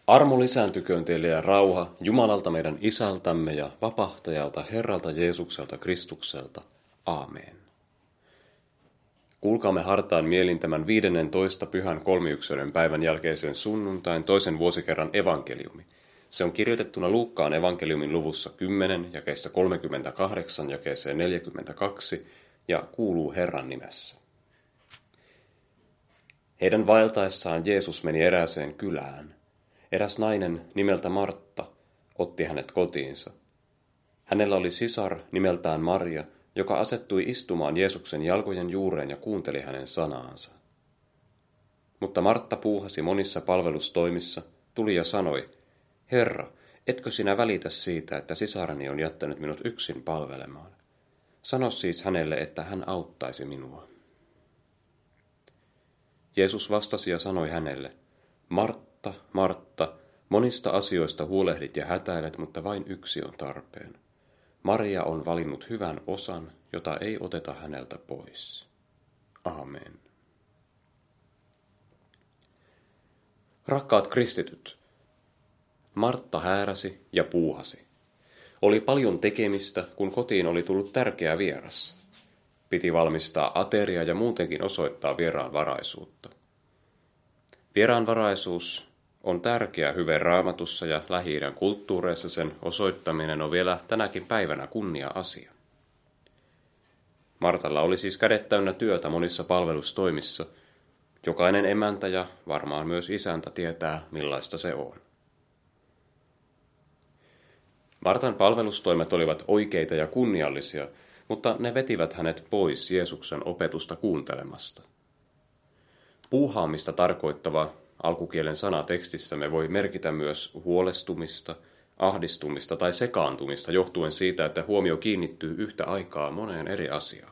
Armo lisääntyköön teille ja rauha Jumalalta meidän Isältämme ja Vapahtajalta Herralta Jeesukselta Kristukselta. Aamen. Kuulkaamme hartaan mielin tämän 15. pyhän kolmiyksoinen päivän jälkeisen sunnuntain toisen vuosikerran evankeliumi. Se on kirjoitettuna Luukkaan evankeliumin luvussa 10, jakeesta 38, jakeeseen 42 ja kuuluu Herran nimessä. Heidän vaeltaessaan Jeesus meni erääseen kylään. Eräs nainen nimeltä Martta otti hänet kotiinsa. Hänellä oli sisar nimeltään Maria, joka asettui istumaan Jeesuksen jalkojen juureen ja kuunteli hänen sanaansa. Mutta Martta puuhasi monissa palvelustoimissa, tuli ja sanoi, Herra, etkö sinä välitä siitä, että sisareni on jättänyt minut yksin palvelemaan? Sano siis hänelle, että hän auttaisi minua. Jeesus vastasi ja sanoi hänelle, Martta, Martta, monista asioista huolehdit ja hätäilet, mutta vain yksi on tarpeen. Maria on valinnut hyvän osan, jota ei oteta häneltä pois. Aamen. Rakkaat kristityt, Martta hääräsi ja puuhasi. Oli paljon tekemistä, kun kotiin oli tullut tärkeä vieras. Piti valmistaa ateria ja muutenkin osoittaa vieraanvaraisuutta. Vieraanvaraisuus on tärkeä hyve Raamatussa ja Lähi-idän kulttuureissa, sen osoittaminen on vielä tänäkin päivänä kunnia-asia. Martalla oli siis kädet täynnä työtä monissa palvelustoimissa. Jokainen emäntä ja varmaan myös isäntä tietää, millaista se on. Martan palvelustoimet olivat oikeita ja kunniallisia, mutta ne vetivät hänet pois Jeesuksen opetusta kuuntelemasta. Puuhaamista tarkoittava alkukielen sana tekstissämme voi merkitä myös huolestumista, ahdistumista tai sekaantumista johtuen siitä, että huomio kiinnittyy yhtä aikaa moneen eri asiaan.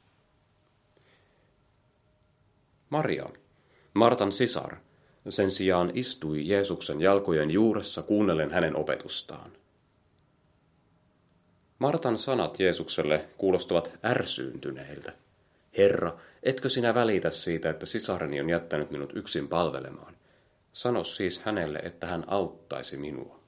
Maria, Martan sisar, sen sijaan istui Jeesuksen jalkojen juuressa kuunnellen hänen opetustaan. Martan sanat Jeesukselle kuulostavat ärsyyntyneiltä. Herra, etkö sinä välitä siitä, että sisareni on jättänyt minut yksin palvelemaan? Sano siis hänelle, että hän auttaisi minua.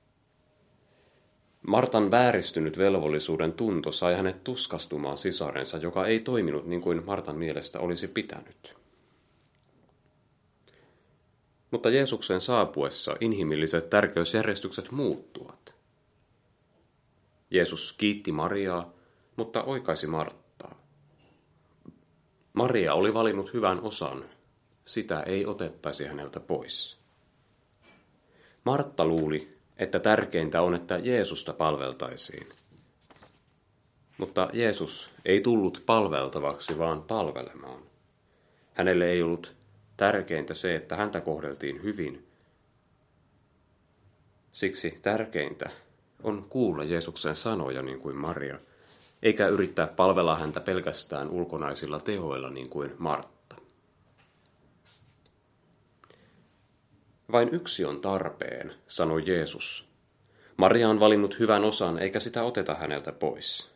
Martan vääristynyt velvollisuuden tunto sai hänet tuskastumaan sisarensa, joka ei toiminut niin kuin Martan mielestä olisi pitänyt. Mutta Jeesuksen saapuessa inhimilliset tärkeysjärjestykset muuttuvat. Jeesus kiitti Mariaa, mutta oikaisi Marttaa. Maria oli valinnut hyvän osan, sitä ei otettaisi häneltä pois. Martta luuli, että tärkeintä on, että Jeesusta palveltaisiin. Mutta Jeesus ei tullut palveltavaksi, vaan palvelemaan. Hänelle ei ollut tärkeintä se, että häntä kohdeltiin hyvin. Siksi tärkeintä on kuulla Jeesuksen sanoja niin kuin Maria, eikä yrittää palvella häntä pelkästään ulkonaisilla teoilla niin kuin Martta. Vain yksi on tarpeen, sanoi Jeesus. Maria on valinnut hyvän osan, eikä sitä oteta häneltä pois.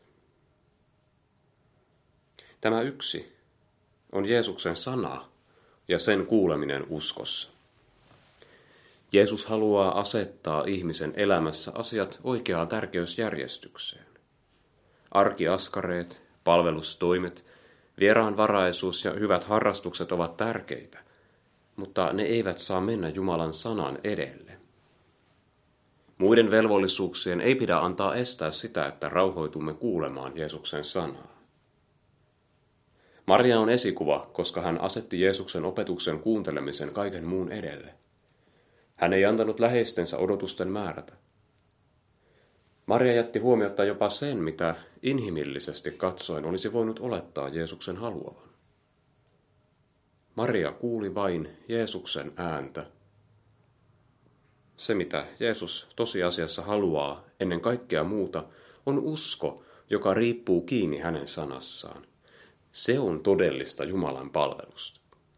Tämä yksi on Jeesuksen sana ja sen kuuleminen uskossa. Jeesus haluaa asettaa ihmisen elämässä asiat oikeaan tärkeysjärjestykseen. Arkiaskareet, palvelustoimet, vieraanvaraisuus ja hyvät harrastukset ovat tärkeitä, mutta ne eivät saa mennä Jumalan sanan edelle. Muiden velvollisuuksien ei pidä antaa estää sitä, että rauhoitumme kuulemaan Jeesuksen sanaa. Maria on esikuva, koska hän asetti Jeesuksen opetuksen kuuntelemisen kaiken muun edelle. Hän ei antanut läheistensä odotusten määrätä. Maria jätti huomiotta jopa sen, mitä inhimillisesti katsoen olisi voinut olettaa Jeesuksen haluavan. Maria kuuli vain Jeesuksen ääntä. Se, mitä Jeesus tosiasiassa haluaa ennen kaikkea muuta, on usko, joka riippuu kiinni hänen sanassaan. Se on todellista Jumalan palvelusta.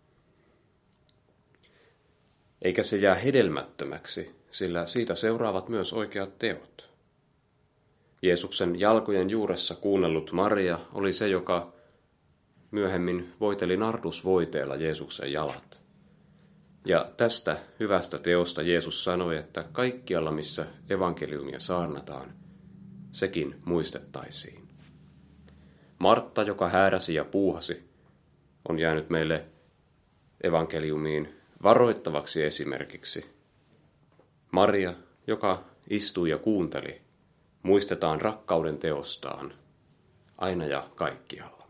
Eikä se jää hedelmättömäksi, sillä siitä seuraavat myös oikeat teot. Jeesuksen jalkojen juuressa kuunnellut Maria oli se, joka myöhemmin voiteli nardusvoiteella Jeesuksen jalat. Ja tästä hyvästä teosta Jeesus sanoi, että kaikkialla missä evankeliumia saarnataan, sekin muistettaisiin. Martta, joka hääräsi ja puuhasi, on jäänyt meille evankeliumiin varoittavaksi esimerkiksi. Maria, joka istui ja kuunteli, muistetaan rakkauden teostaan aina ja kaikkialla.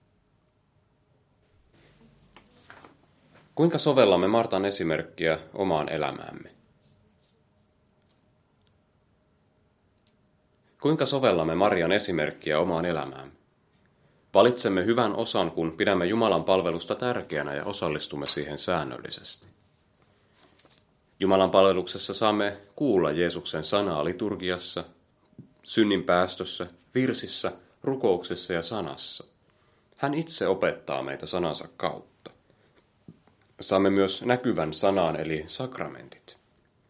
Kuinka sovellamme Martan esimerkkiä omaan elämäämme? Kuinka sovellamme Marian esimerkkiä omaan elämäämme? Valitsemme hyvän osan, kun pidämme Jumalan palvelusta tärkeänä ja osallistumme siihen säännöllisesti. Jumalan palveluksessa saamme kuulla Jeesuksen sanaa liturgiassa, synninpäästössä, virsissä, rukouksessa ja sanassa. Hän itse opettaa meitä sanansa kautta. Saamme myös näkyvän sanan eli sakramentit.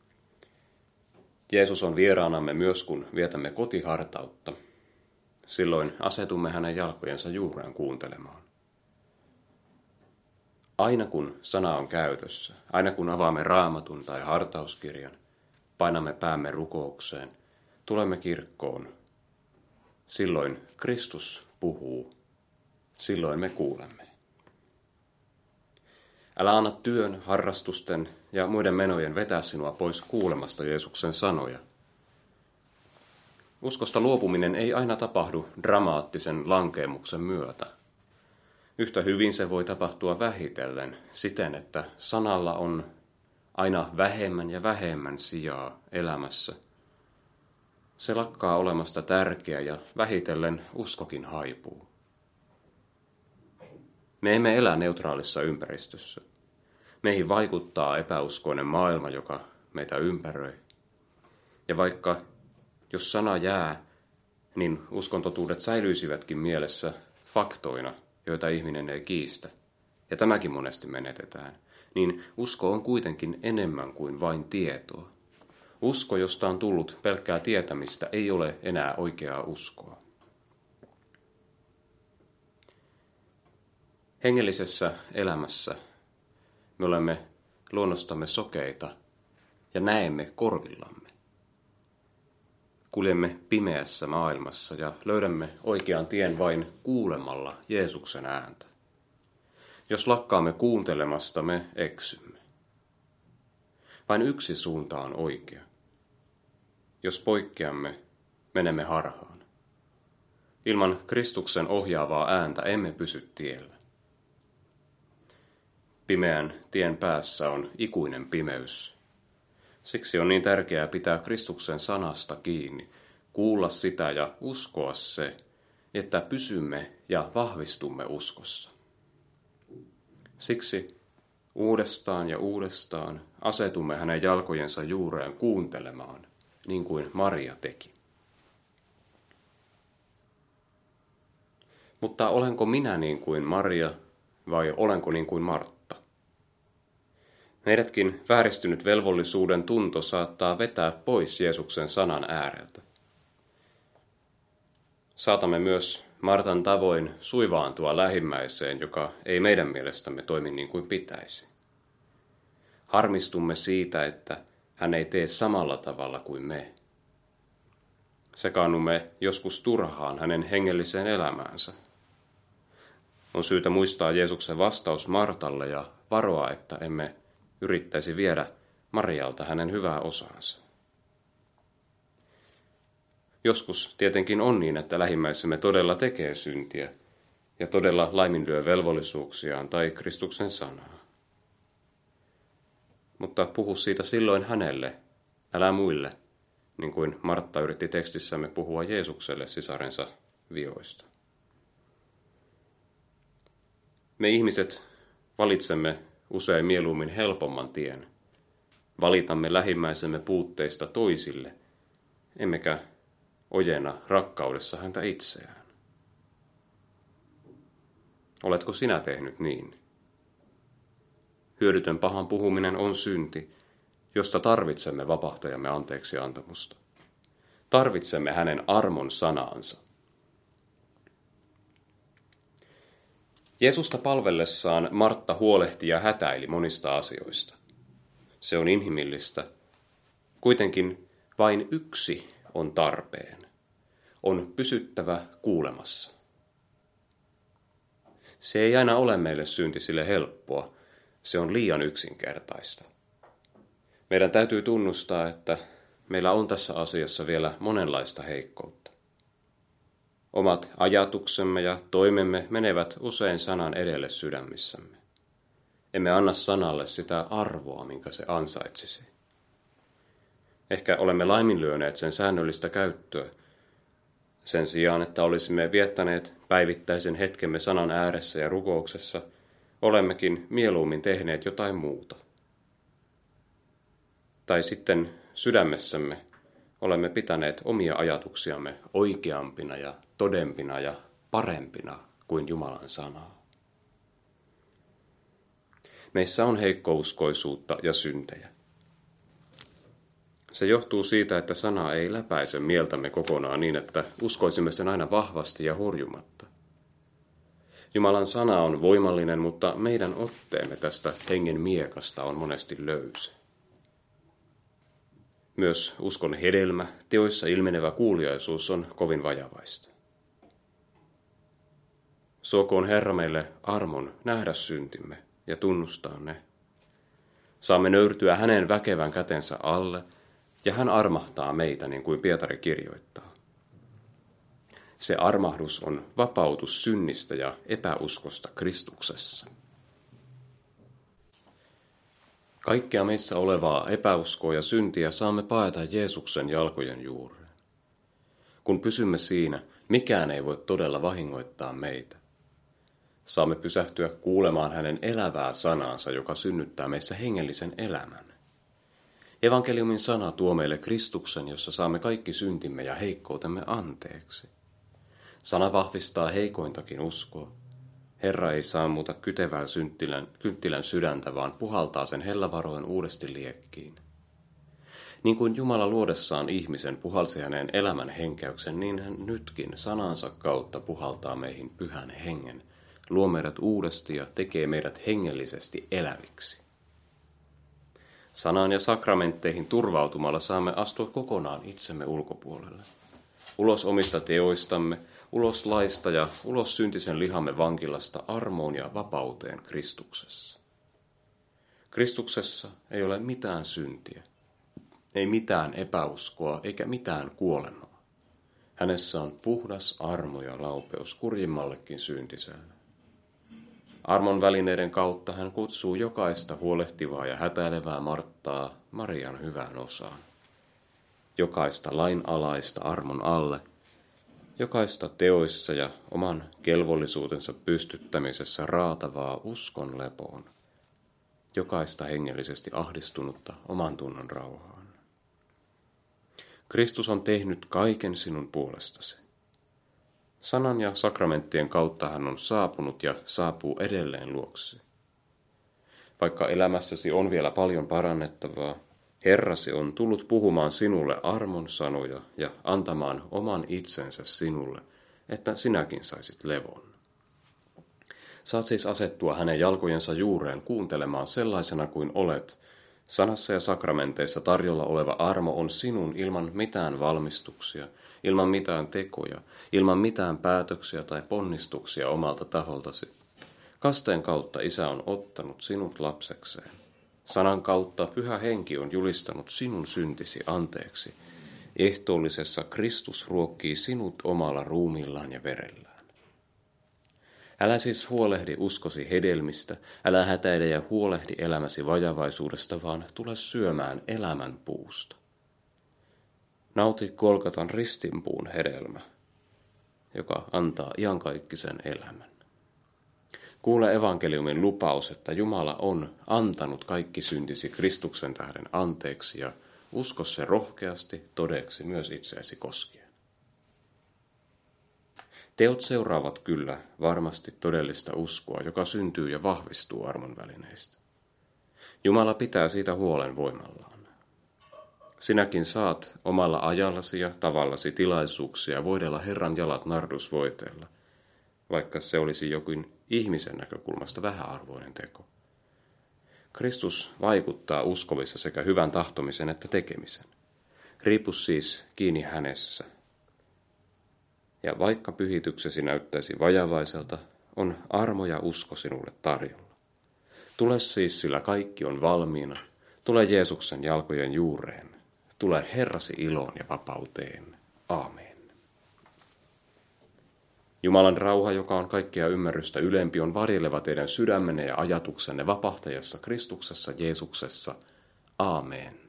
Jeesus on vieraanamme myös, kun vietämme kotihartautta. Silloin asetumme hänen jalkojensa juureen kuuntelemaan. Aina kun sana on käytössä, aina kun avaamme Raamatun tai hartauskirjan, painamme päämme rukoukseen, tulemme kirkkoon. Silloin Kristus puhuu. Silloin me kuulemme. Älä anna työn, harrastusten ja muiden menojen vetää sinua pois kuulemasta Jeesuksen sanoja. Uskosta luopuminen ei aina tapahdu dramaattisen lankeemuksen myötä. Yhtä hyvin se voi tapahtua vähitellen siten, että sanalla on aina vähemmän ja vähemmän sijaa elämässä. Se lakkaa olemasta tärkeä ja vähitellen uskokin haipuu. Me emme elä neutraalissa ympäristössä. Meihin vaikuttaa epäuskoinen maailma, joka meitä ympäröi. Ja vaikka jos sana jää, niin uskontotuudet säilyisivätkin mielessä faktoina, joita ihminen ei kiistä, ja tämäkin monesti menetetään, niin usko on kuitenkin enemmän kuin vain tietoa. Usko, josta on tullut pelkkää tietämistä, ei ole enää oikeaa uskoa. Hengellisessä elämässä me olemme luonnostamme sokeita ja näemme korvillamme. Kuljemme pimeässä maailmassa ja löydämme oikean tien vain kuulemalla Jeesuksen ääntä. Jos lakkaamme kuuntelemasta, me eksymme. Vain yksi suunta on oikea. Jos poikkeamme, menemme harhaan. Ilman Kristuksen ohjaavaa ääntä emme pysy tiellä. Pimeän tien päässä on ikuinen pimeys. Siksi on niin tärkeää pitää Kristuksen sanasta kiinni, kuulla sitä ja uskoa se, että pysymme ja vahvistumme uskossa. Siksi uudestaan ja uudestaan asetumme hänen jalkojensa juureen kuuntelemaan, niin kuin Maria teki. Mutta olenko minä niin kuin Maria vai olenko niin kuin Martta? Meidätkin vääristynyt velvollisuuden tunto saattaa vetää pois Jeesuksen sanan ääreltä. Saatamme myös Martan tavoin suivaantua lähimmäiseen, joka ei meidän mielestämme toimi niin kuin pitäisi. Harmistumme siitä, että hän ei tee samalla tavalla kuin me. Sekaannumme joskus turhaan hänen hengelliseen elämäänsä. On syytä muistaa Jeesuksen vastaus Martalle ja varoa, että emme yrittäisi viedä Marialta hänen hyvää osaansa. Joskus tietenkin on niin, että lähimmäisemme todella tekee syntiä ja todella laiminlyö velvollisuuksiaan tai Kristuksen sanaa. Mutta puhu siitä silloin hänelle, älä muille, niin kuin Martta yritti tekstissämme puhua Jeesukselle sisarensa vioista. Me ihmiset valitsemme usein mieluummin helpomman tien. Valitamme lähimmäisemme puutteista toisille, emmekä ojenna rakkaudessa häntä itseään. Oletko sinä tehnyt niin? Hyödytön pahan puhuminen on synti, josta tarvitsemme vapahtajamme anteeksi antamusta. Tarvitsemme hänen armon sanaansa. Jeesusta palvellessaan Martta huolehti ja hätäili monista asioista. Se on inhimillistä. Kuitenkin vain yksi on tarpeen. On pysyttävä kuulemassa. Se ei aina ole meille syntisille helppoa. Se on liian yksinkertaista. Meidän täytyy tunnustaa, että meillä on tässä asiassa vielä monenlaista heikkoutta. Omat ajatuksemme ja toimemme menevät usein sanan edelle sydämissämme. Emme anna sanalle sitä arvoa, minkä se ansaitsisi. Ehkä olemme laiminlyöneet sen säännöllistä käyttöä. Sen sijaan, että olisimme viettäneet päivittäisen hetkemme sanan ääressä ja rukouksessa, olemmekin mieluummin tehneet jotain muuta. Tai sitten sydämessämme olemme pitäneet omia ajatuksiamme oikeampina ja todempina ja parempina kuin Jumalan sanaa. Meissä on heikkouskoisuutta ja syntejä. Se johtuu siitä, että sana ei läpäise mieltämme kokonaan niin, että uskoisimme sen aina vahvasti ja hurjumatta. Jumalan sana on voimallinen, mutta meidän otteemme tästä hengen miekasta on monesti löysä. Myös uskon hedelmä, teoissa ilmenevä kuuliaisuus on kovin vajavaista. Suokoon Herra meille armon nähdä syntimme ja tunnustaa ne. Saamme nöyrtyä hänen väkevän kätensä alle, ja hän armahtaa meitä, niin kuin Pietari kirjoittaa. Se armahdus on vapautus synnistä ja epäuskosta Kristuksessa. Kaikkea meissä olevaa epäuskoa ja syntiä saamme paeta Jeesuksen jalkojen juureen. Kun pysymme siinä, mikään ei voi todella vahingoittaa meitä. Saamme pysähtyä kuulemaan hänen elävää sanaansa, joka synnyttää meissä hengellisen elämän. Evankeliumin sana tuo meille Kristuksen, jossa saamme kaikki syntimme ja heikkoutemme anteeksi. Sana vahvistaa heikointakin uskoa. Herra ei sammuta kytevää kynttilän sydäntä, vaan puhaltaa sen hellävaroin uudesti liekkiin. Niin kuin Jumala luodessaan ihmisen puhalsi hänen elämän henkäyksen, niin hän nytkin sanansa kautta puhaltaa meihin pyhän hengen, luo meidät uudesti ja tekee meidät hengellisesti eläviksi. Sanaan ja sakramentteihin turvautumalla saamme astua kokonaan itsemme ulkopuolelle. Ulos omista teoistamme, ulos laista ja ulos syntisen lihamme vankilasta armoon ja vapauteen Kristuksessa. Kristuksessa ei ole mitään syntiä, ei mitään epäuskoa eikä mitään kuolemaa. Hänessä on puhdas armo ja laupeus kurjimmallekin syntiselle. Armon välineiden kautta hän kutsuu jokaista huolehtivaa ja hätäilevää Marttaa Marian hyvään osaan. Jokaista lainalaista armon alle, jokaista teoissa ja oman kelvollisuutensa pystyttämisessä raatavaa uskon lepoon, jokaista hengellisesti ahdistunutta oman tunnon rauhaan. Kristus on tehnyt kaiken sinun puolestasi. Sanan ja sakramenttien kautta hän on saapunut ja saapuu edelleen luoksesi. Vaikka elämässäsi on vielä paljon parannettavaa, Herrasi on tullut puhumaan sinulle armon sanoja ja antamaan oman itsensä sinulle, että sinäkin saisit levon. Saat siis asettua hänen jalkojensa juureen kuuntelemaan sellaisena kuin olet. Sanassa ja sakramenteissa tarjolla oleva armo on sinun ilman mitään valmistuksia, ilman mitään tekoja, ilman mitään päätöksiä tai ponnistuksia omalta taholtasi. Kasteen kautta Isä on ottanut sinut lapsekseen. Sanan kautta Pyhä Henki on julistanut sinun syntisi anteeksi. Ehtoollisessa Kristus ruokkii sinut omalla ruumiillaan ja verellään. Älä siis huolehdi uskosi hedelmistä, älä hätäile ja huolehdi elämäsi vajavaisuudesta, vaan tule syömään elämän puusta. Nauti Golgatan ristinpuun hedelmä, joka antaa iankaikkisen elämän. Kuule evankeliumin lupaus, että Jumala on antanut kaikki syntisi Kristuksen tähden anteeksi ja usko se rohkeasti todeksi myös itseäsi koskien. Teot seuraavat kyllä varmasti todellista uskoa, joka syntyy ja vahvistuu armon välineistä. Jumala pitää siitä huolen voimallaan. Sinäkin saat omalla ajallasi ja tavallasi tilaisuuksia voidella Herran jalat nardusvoiteella, vaikka se olisi jokin ihmisen näkökulmasta vähäarvoinen teko. Kristus vaikuttaa uskovissa sekä hyvän tahtomisen että tekemisen. Riipu siis kiinni hänessä. Ja vaikka pyhityksesi näyttäisi vajavaiselta, on armo ja usko sinulle tarjolla. Tule siis, sillä kaikki on valmiina. Tule Jeesuksen jalkojen juureen. Tule Herrasi iloon ja vapauteen. Aamen. Jumalan rauha, joka on kaikkea ymmärrystä ylempi, on varjeleva teidän sydämenne ja ajatuksenne vapahtajassa Kristuksessa Jeesuksessa. Aamen.